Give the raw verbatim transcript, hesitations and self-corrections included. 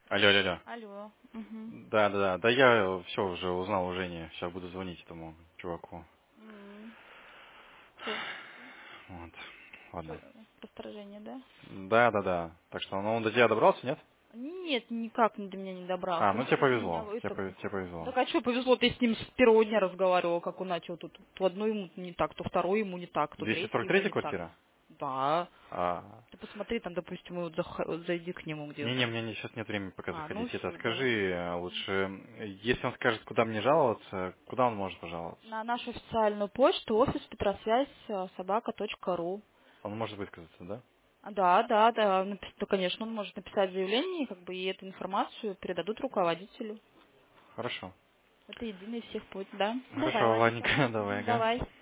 Алло, алло, алло. Алло. Угу. Да, да, да. Да я все уже узнал у Жени. Сейчас буду звонить этому чуваку. Че? Вот. Че? Ладно. Посторожение, да? Да, да, да. Так что, ну он до тебя добрался, нет? Нет, никак до меня не А, добрался. Он ну тебе через меня повезло. Тебе, это... пове- тебе повезло. Так а что повезло, ты с ним с первого дня разговаривал, как он начал тут. То одно ему не так, то второе ему не так, то двести третье сорок ему третья не так. квартира? Да. А, Ты посмотри, там, допустим, вот зах- вот зайди к нему, где не-не, он. мне не- сейчас нет времени пока А, ну заходить. Это все, скажи да. э, лучше, э, если он скажет, куда мне жаловаться, куда он может пожаловаться? На нашу официальную почту офис Петросвязь э, собака точка ру. Он может высказаться, да? Да, да, да, напис- да, конечно, он может написать заявление, как бы, и эту информацию передадут руководителю. Хорошо. Это единый всех путь, да? Давай, Хорошо, ладненько. ладненько, давай, Мгм, ага. давай.